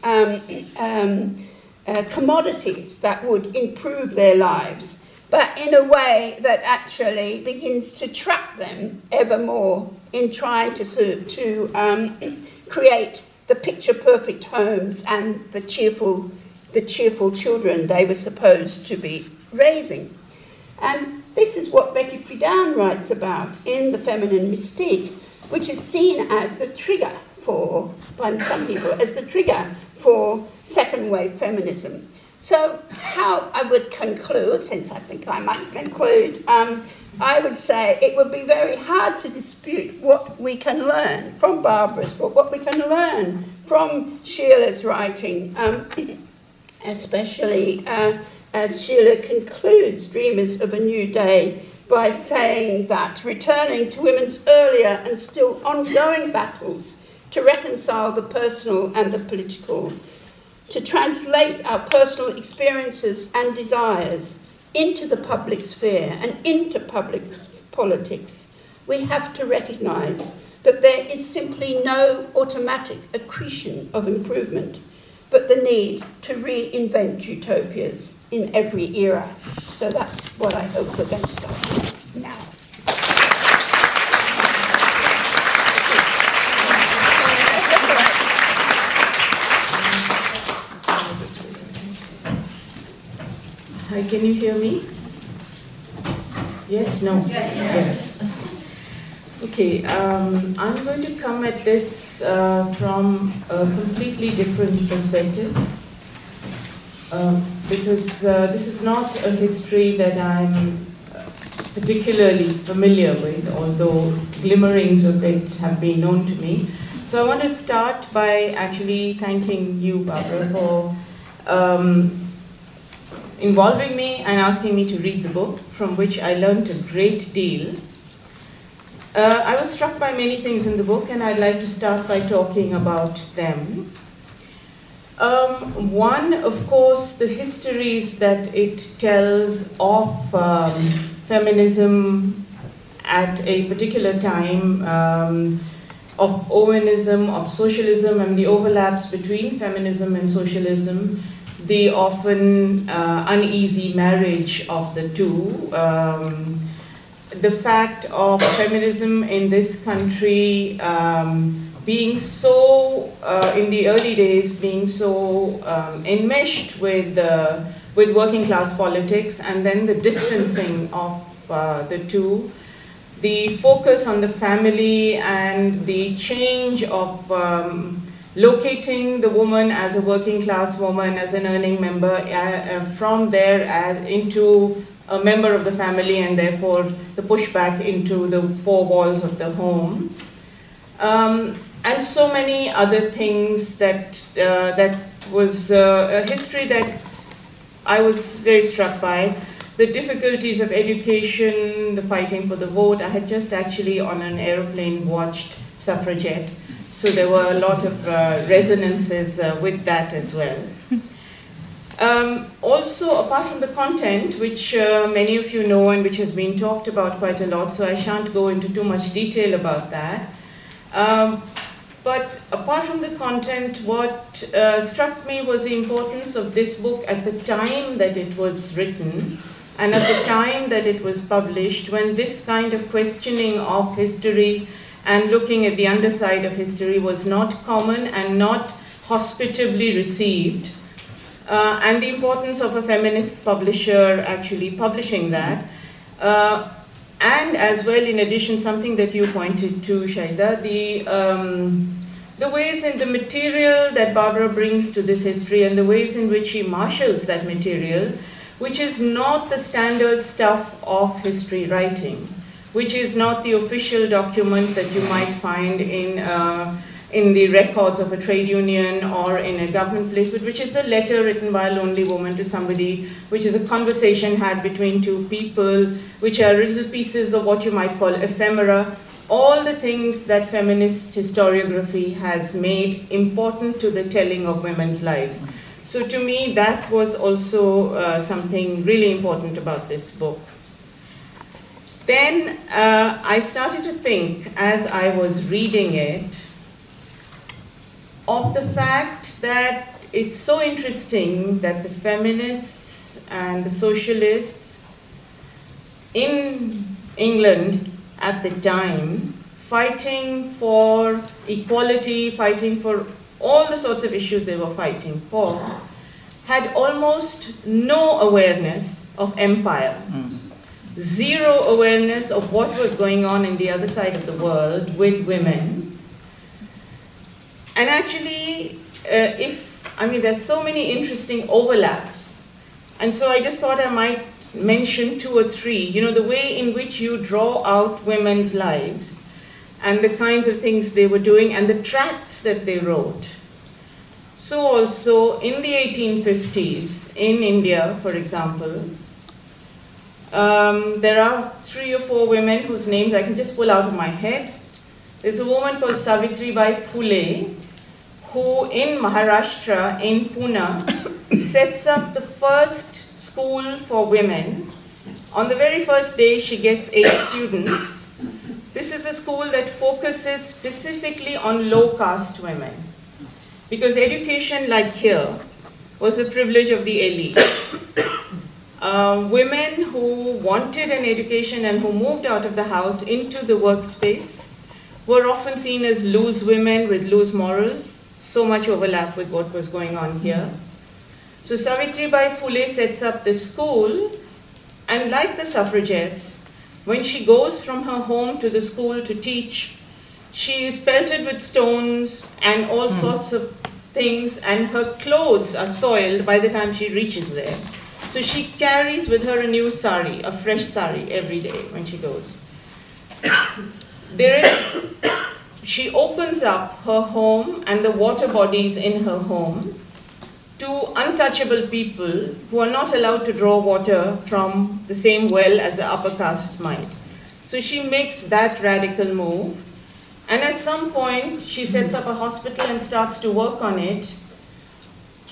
commodities that would improve their lives, but in a way that actually begins to trap them ever more in trying to create the picture-perfect homes and the cheerful children they were supposed to be raising. And this is what Becky Friedan writes about in The Feminine Mystique, which is seen as the trigger for, by some people, as the trigger for second-wave feminism. So how I would conclude, since I think I must conclude, I would say it would be very hard to dispute what we can learn from Barbara's book, what we can learn from Sheila's writing, especially as Sheila concludes Dreamers of a New Day by saying that returning to women's earlier and still ongoing battles to reconcile the personal and the political, to translate our personal experiences and desires into the public sphere and into public politics, we have to recognise that there is simply no automatic accretion of improvement, but the need to reinvent utopias in every era. So that's what I hope we're going to start with now.
Hi, can you hear me? Yes, no? Yes. Okay, I'm going to come at this from a completely different perspective, because this is not a history that I'm particularly familiar with, although glimmerings of it have been known to me. So I want to start by actually thanking you, Barbara, for involving me and asking me to read the book, from which I learned a great deal. I was struck by many things in the book, and I'd like to start by talking about them. One, of course, the histories that it tells of feminism at a particular time, of Owenism, of socialism, and the overlaps between feminism and socialism, the often uneasy marriage of the two, the fact of feminism in this country being so, in the early days, being so enmeshed with working class politics, and then the distancing of the two, the focus on the family and the change of locating the woman as a working class woman, as an earning member, from there as into a member of the family, and therefore the pushback into the four walls of the home. And so many other things that was a history that I was very struck by. The difficulties of education, the fighting for the vote. I had just actually on an aeroplane watched Suffragette, so there were a lot of resonances with that as well. Also, apart from the content, which many of you know and which has been talked about quite a lot, so I shan't go into too much detail about that. But apart from the content, what struck me was the importance of this book at the time that it was written and at the time that it was published, when this kind of questioning of history and looking at the underside of history was not common and not hospitably received. And the importance of a feminist publisher actually publishing that. And as well, in addition, something that you pointed to, Shaida, the ways in the material that Barbara brings to this history and the ways in which she marshals that material, which is not the standard stuff of history writing, which is not the official document that you might find in the records of a trade union or in a government place, but which is a letter written by a lonely woman to somebody, which is a conversation had between two people, which are little pieces of what you might call ephemera, all the things that feminist historiography has made important to the telling of women's lives. So to me, that was also something really important about this book. Then I started to think, as I was reading it, of the fact that it's so interesting that the feminists and the socialists in England at the time, fighting for equality, fighting for all the sorts of issues they were fighting for, had almost no awareness of empire. Zero awareness of what was going on in the other side of the world with women. And actually, there's so many interesting overlaps. And so I just thought I might mention two or three. You know, the way in which you draw out women's lives and the kinds of things they were doing and the tracts that they wrote. So also, in the 1850s, in India, for example, there are 3 or 4 women whose names I can just pull out of my head. There's a woman called Savitribai Phule, who in Maharashtra, in Pune, sets up the first school for women. On the very first day, she gets 8 students. This is a school that focuses specifically on low-caste women, because education, like here, was the privilege of the elite. Women who wanted an education and who moved out of the house into the workspace were often seen as loose women with loose morals. So much overlap with what was going on here. So Savitribai Phule sets up this school, and like the suffragettes, when she goes from her home to the school to teach, she is pelted with stones and all sorts of things, and her clothes are soiled by the time she reaches there. So she carries with her a new sari, a fresh sari, every day when she goes. She opens up her home and the water bodies in her home to untouchable people who are not allowed to draw water from the same well as the upper castes might. So she makes that radical move. And at some point, she sets up a hospital and starts to work on it.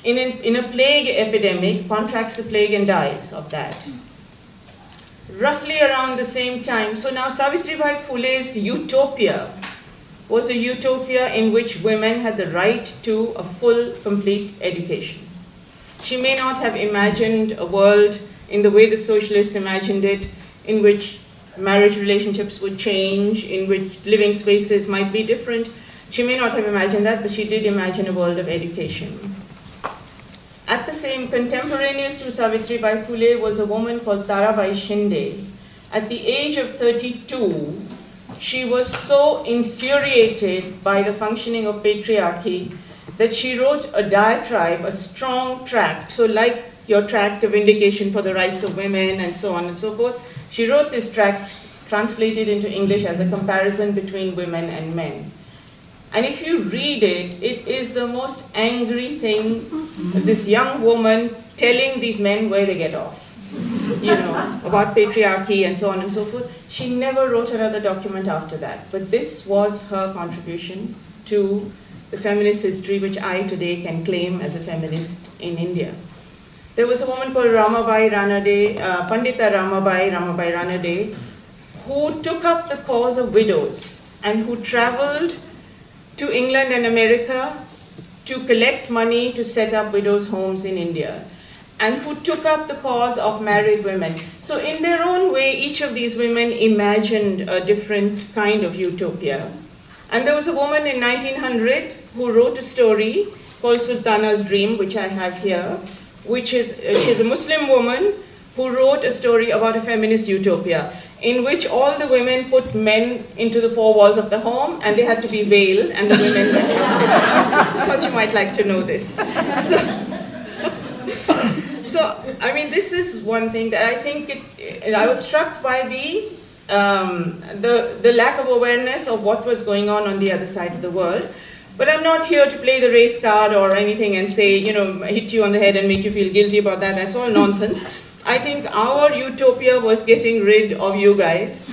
in a plague epidemic, contracts the plague and dies of that. Roughly around the same time, so now Savitribai Phule's utopia was a utopia in which women had the right to a full, complete education. She may not have imagined a world in the way the socialists imagined it, in which marriage relationships would change, in which living spaces might be different. She may not have imagined that, but she did imagine a world of education. At the same, contemporaneous to Savitribai Phule was a woman called Tarabai Shinde. At the age of 32, she was so infuriated by the functioning of patriarchy that she wrote a diatribe, a strong tract, so like your tract of vindication for the rights of women and so on and so forth. She wrote this tract, translated into English as a comparison between women and men. And if you read it, it is the most angry thing, this young woman telling these men where they get off, about patriarchy and so on and so forth. She never wrote another document after that, but this was her contribution to the feminist history, which I today can claim as a feminist in India. There was a woman called Ramabai Ranade, Pandita Ramabai Ranade, who took up the cause of widows and who traveled to England and America to collect money to set up widows' homes in India, and who took up the cause of married women. So in their own way, each of these women imagined a different kind of utopia. And there was a woman in 1900 who wrote a story called Sultana's Dream, which I have here, which is, she's a Muslim woman who wrote a story about a feminist utopia, in which all the women put men into the four walls of the home, and they had to be veiled, and the women went. I thought you might like to know this. So, I mean, this is one thing that I think I was struck by the lack of awareness of what was going on the other side of the world. But I'm not here to play the race card or anything and say, hit you on the head and make you feel guilty about that. That's all nonsense. I think our utopia was getting rid of you guys.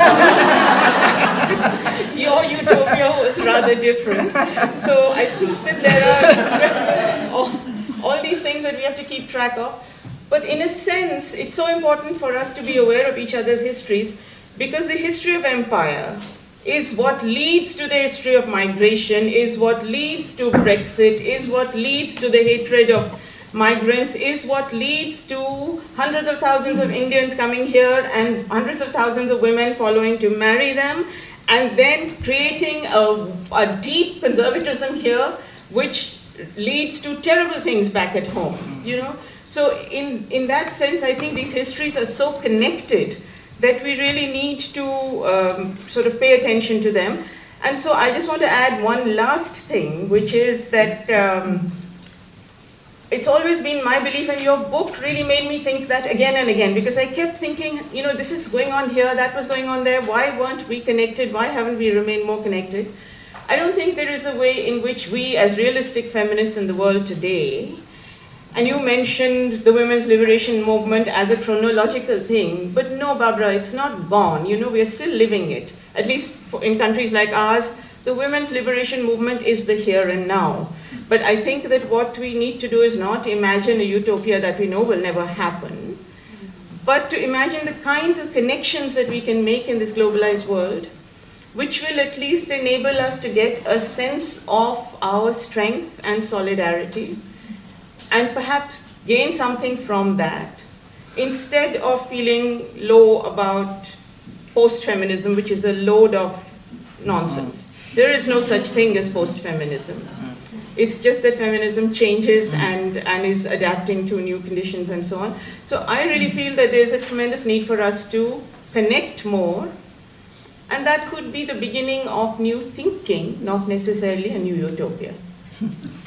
Your utopia was rather different. So I think that there are all these things that we have to keep track of. But in a sense, it's so important for us to be aware of each other's histories, because the history of empire is what leads to the history of migration, is what leads to Brexit, is what leads to the hatred of migrants, is what leads to hundreds of thousands of Indians coming here and hundreds of thousands of women following to marry them, and then creating a deep conservatism here, which leads to terrible things back at home, So in that sense, I think these histories are so connected that we really need to sort of pay attention to them. And so I just want to add one last thing, which is that it's always been my belief, and your book really made me think that again and again, because I kept thinking, this is going on here, that was going on there, why weren't we connected, why haven't we remained more connected? I don't think there is a way in which we, as realistic feminists in the world today, and you mentioned the women's liberation movement as a chronological thing, but no, Barbara, it's not gone. We are still living it. At least in countries like ours, the women's liberation movement is the here and now. But I think that what we need to do is not imagine a utopia that we know will never happen, but to imagine the kinds of connections that we can make in this globalized world, which will at least enable us to get a sense of our strength and solidarity, and perhaps gain something from that, instead of feeling low about post-feminism, which is a load of nonsense. There is no such thing as post-feminism. It's just that feminism changes and is adapting to new conditions and so on. So I really feel that there's a tremendous need for us to connect more, and that could be the beginning of new thinking, not necessarily a new utopia.